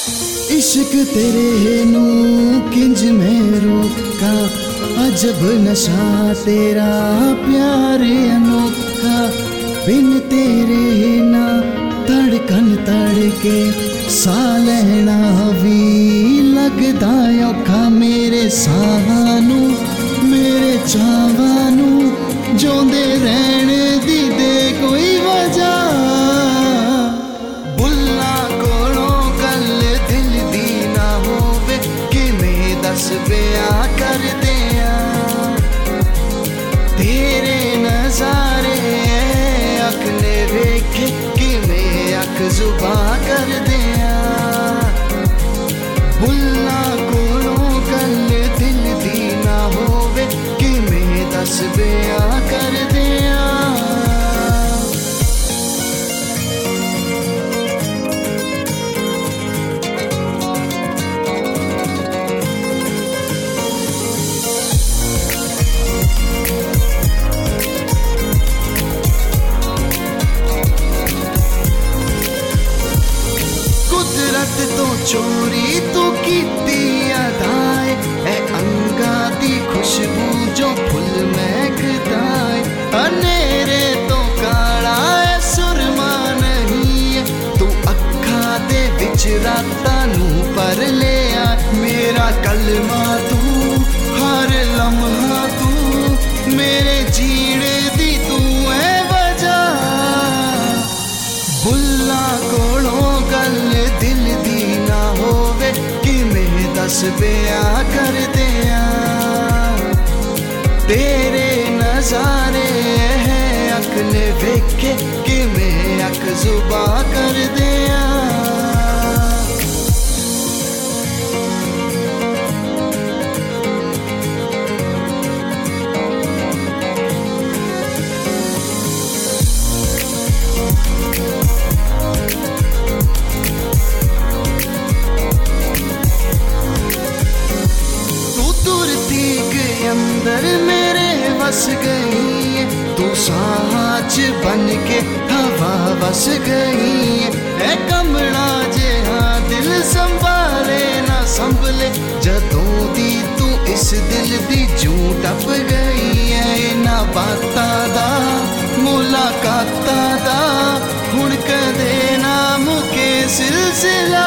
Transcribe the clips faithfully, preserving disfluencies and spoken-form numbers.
इश्क तेरे नू किंज मैं रोका, अजब नशा तेरा प्यार अनोखा। बिन तेरे ना धड़कन तड़के, सा लेना भी लगदा औखा। मेरे सानू मेरे चावानू जोंदे रहन दी दे कोई वजह। बुल्ला कोलों गल दिल दी ना होवे, किवें दस बयां कर दियां। तेरे नजारे अख ने वेखे, किवें अख जुबां कर दियां। बुल्ला कोलों गल दिल दी ना होवे, किवें दस बयां कर दियां। कुदरत तो चोरी तू कीती अदाए, ए अंगा दी खुशबू जो फुल महकदा है। अनेरे तो काला है सुरमा नहीं है, तू अखा दे विच रातां नू पर लिया। मेरा कलमा तू हर लम्हा तू, मेरे जीने दी तू है वजह। बुल्ला कोलों गल दिल दी ना होवे, किवें दस बयां कर दियां। तेरे नजारे अख ने वेखे, किवें अख जुबां कर दियां। अंदर मेरे बस गई है, तू सांच बन के हवा बस गई है। ए कमला जेहा दिल संभाले ना संभले, जदों दी तू इस दिल दी जूं टप गई है। इना बातां दा मुलाकातां दा हुण कदे ना मुके सिलसिला।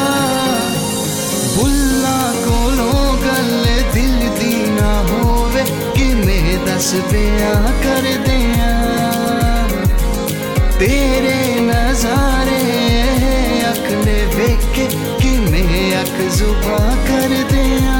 बुल्ला कोलों गल दिल दी ना होवे, किवें दस बयां कर दियां। तेरे नजारे अख ने वेखे, किवें अख जुबां कर दियां।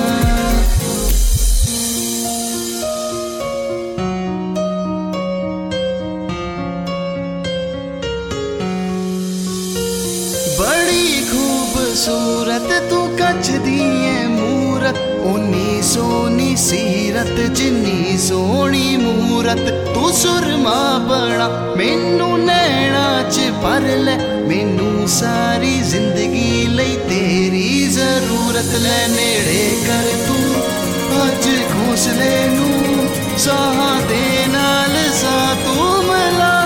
बड़ी खूबसूरत तू कच दी है मूरत, उन्नी सोनी सीरत जिन्नी सोनी मूरत। तू सुरमा बड़ा मैनू नैना च भर ले, मैनू सारी जिंदगी लई तेरी जरूरत। ले नेड़े कर तू अज घोंसले नू, साह दे नाल सा तू मिला।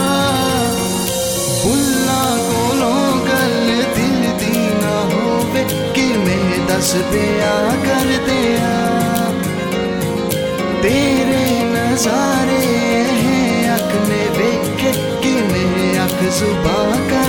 बुल्ला कोलों गल दिल दी ना होवे, किवें दस बयां कर दियां। तेरे नजारे अख ने वेखे, किवें अख जुबां कर